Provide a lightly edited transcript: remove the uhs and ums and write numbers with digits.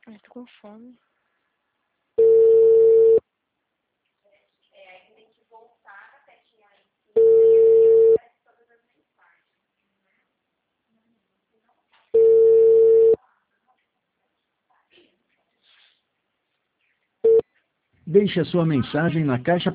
Ai, tô com fome. Deixe a sua mensagem na caixa